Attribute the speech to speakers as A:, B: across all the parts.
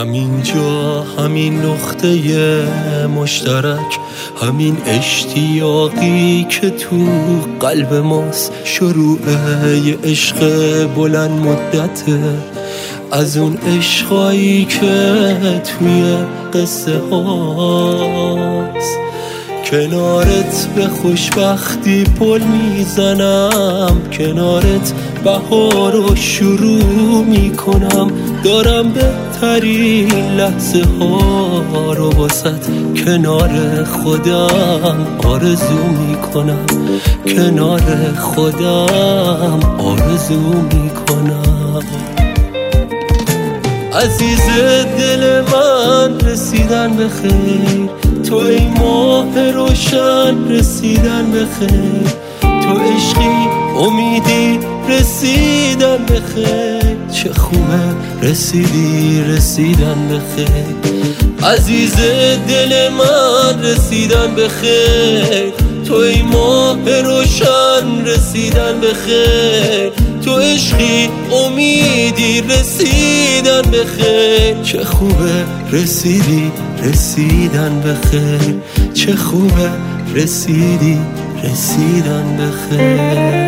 A: همینجا، همین نقطه مشترک، همین اشتیاقی که تو قلب ماست، شروع یه عشق بلند مدته، از اون عشقایی که توی قصه هاست. کنارت به خوشبختی پل میزنم، کنارت بهار رو شروع میکنم، دارم بهترین لحظه ها رو واسط کنار خودم آرزو میکنم، کنار خودم آرزو میکنم. عزیز دل من رسیدن به خیر، تو ای ماه روشن رسیدن به خیر، تو عشقی امیدی رسیدن به خیر، چه خوبه رسیدن به خیر. عزیز دل من رسیدن به خیر، تو ای ماه روشن رسیدن به خیر، تو عشقی امیدی رسیدن به خیر، چه خوبه رسیدن به خیر، چه خوبه رسیدن به خیر.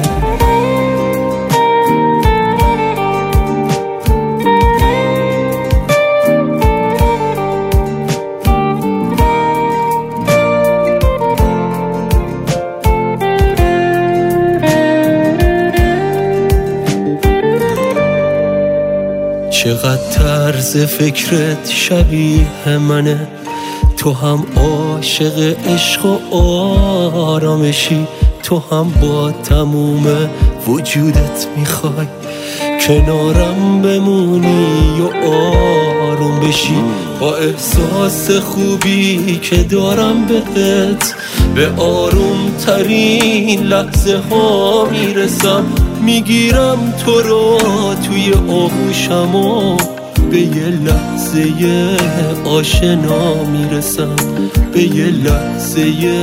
A: چقدر طرز فکرت شبیه منه، تو هم عاشق عشق و آرامشی، تو هم با تموم وجودت میخوای کنارم بمونی و آروم بشی، با احساس خوبی که دارم بهت به آروم ترین لحظه ها میرسم، میگیرم تو رو توی آغوشم و به یه لحظه آشنا میرسم، به یه لحظه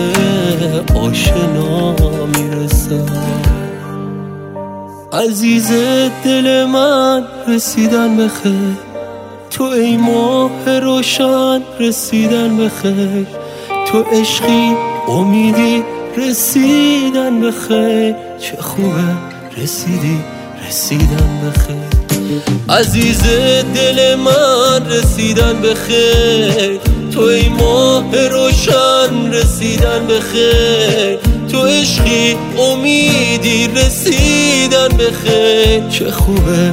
A: آشنا میرسم. عزیز دل من رسیدن به خیر، تو ای ماه روشن رسیدن به خیر، تو عشقی امیدی رسیدن به خیر، چه خوبه رسیدن به خیر. عزیز دل من رسیدن به خیر، تو ای ماه روشن رسیدن به خیر، تو عشقی امیدی رسیدن به خیر، چه خوبه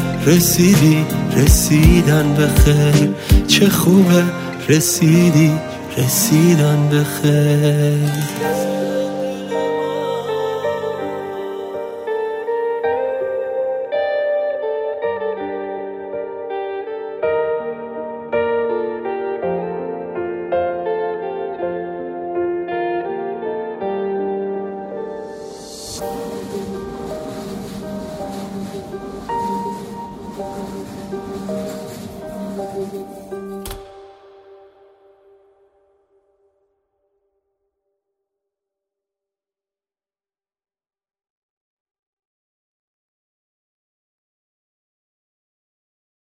A: رسیدن به خیر، چه خوبه رسیدن به خیر.